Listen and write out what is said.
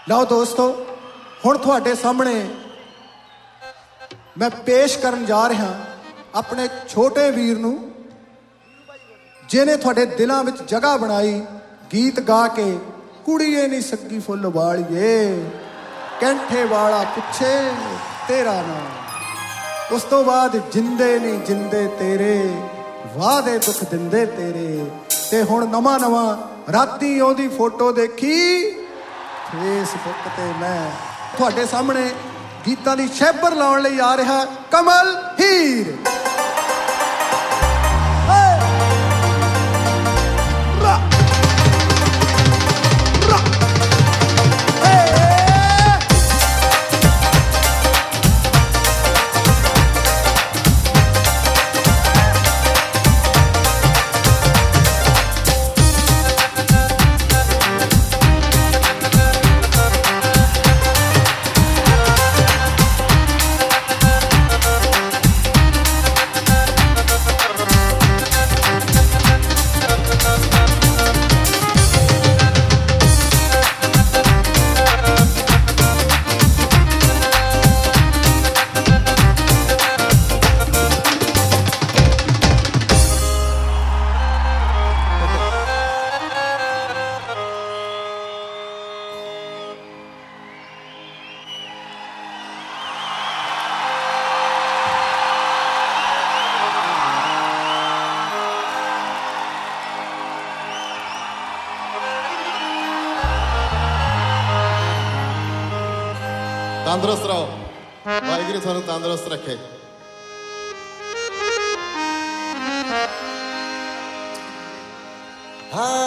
ਲਓ ਦੋਸਤੋ, ਹੁਣ ਤੁਹਾਡੇ ਸਾਹਮਣੇ ਮੈਂ ਪੇਸ਼ ਕਰਨ ਜਾ ਰਿਹਾ ਆਪਣੇ ਛੋਟੇ ਵੀਰ ਨੂੰ, ਜਿਹਨੇ ਤੁਹਾਡੇ ਦਿਲਾਂ ਵਿੱਚ ਜਗ੍ਹਾ ਬਣਾਈ ਗੀਤ ਗਾ ਕੇ। ਕੁੜੀਏ ਨੀ ਸੱਗੀ ਫੁੱਲ ਵਾਲੀਏ, ਕੈਂਠੇ ਵਾਲਾ ਪੁੱਛੇ ਤੇਰਾ ਨਾਮ। ਉਸ ਤੋਂ ਬਾਅਦ ਜਿੰਦੇ ਨੀ ਜਿੰਦੇ ਤੇਰੇ, ਵਾਦੇ ਦੁੱਖ ਦਿੰਦੇ ਤੇਰੇ। ਤੇ ਹੁਣ ਨਵਾਂ ਨਵਾਂ ਰਾਤੀ ਉਹਦੀ ਫੋਟੋ ਦੇਖੀ ਫੇਸਬੁੱਕ ਤੇ ਮੈਂ ਤੁਹਾਡੇ ਸਾਹਮਣੇ ਗੀਤਾਂ ਦੀ ਸ਼ੈਬਰ ਲਾਉਣ ਲਈ ਆ ਰਿਹਾ ਕਮਲ ਹੀਰ। ਤੰਦਰੁਸਤ ਰਹੋ, ਵਾਹਿਗੁਰੂ ਤੁਹਾਨੂੰ ਤੰਦਰੁਸਤ ਰੱਖੇ। ਹਾਂ